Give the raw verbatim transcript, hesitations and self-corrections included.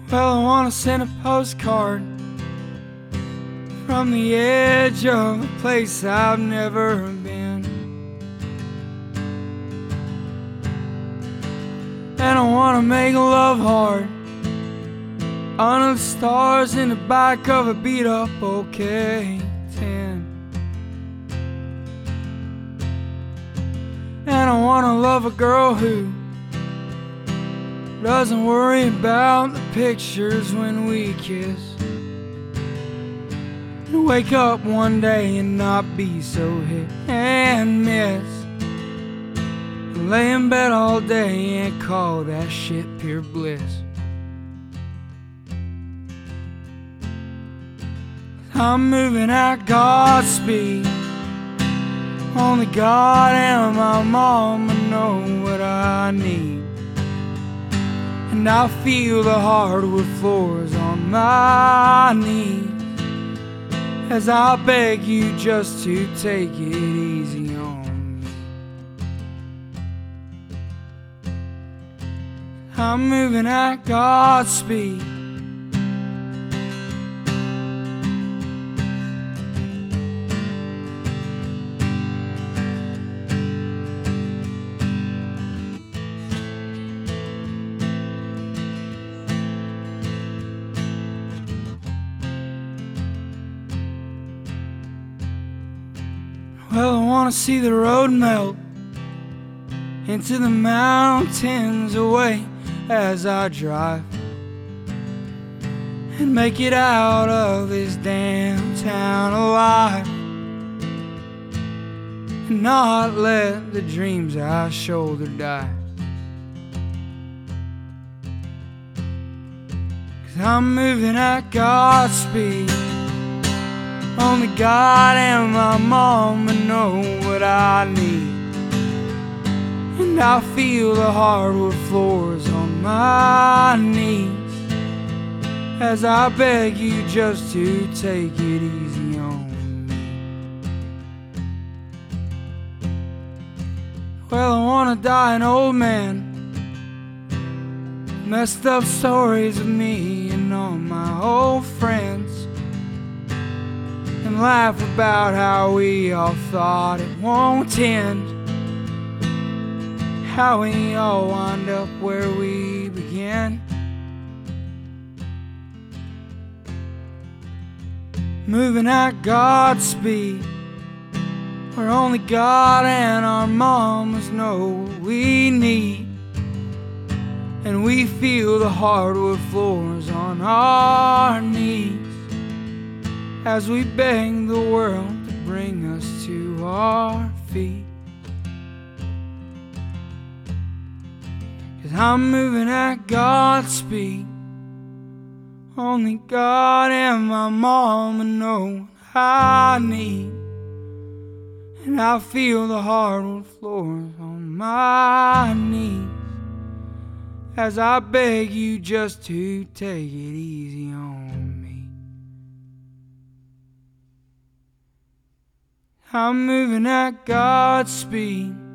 Well, I wanna send a postcard from the edge of a place I've never been, and I wanna make love hard under the stars in the back of a beat up old K ten. And I wanna love a girl who doesn't worry about the pictures when we kiss, and wake up one day and not be so hit and miss, and lay in bed all day and call that shit pure bliss. I'm moving at God's speed. Only God and my mama know what I need, and I feel the hardwood floors on my knees as I beg you just to take it easy on me. I'm moving at God's speed. Well, I wanna see the road melt into the mountains away as I drive, and make it out of this damn town alive, and not let the dreams I shoulder die. 'Cause I'm moving at God's speed. Only God and my mama know what I need, and I feel the hardwood floors on my knees as I beg you just to take it easy on me. Well, I wanna die an old man, messed up stories of me and all my old friends, and laugh about how we all thought it won't end, how we all wind up where we began. Moving at God's speed, where only God and our mamas know what we need, and we feel the hardwood floors on our knees as we beg the world to bring us to our feet. 'Cause I'm moving at God's speed. Only God and my mama know what I need, and I feel the hardwood floors on my knees as I beg you just to take it easy on me. I'm moving at God's speed.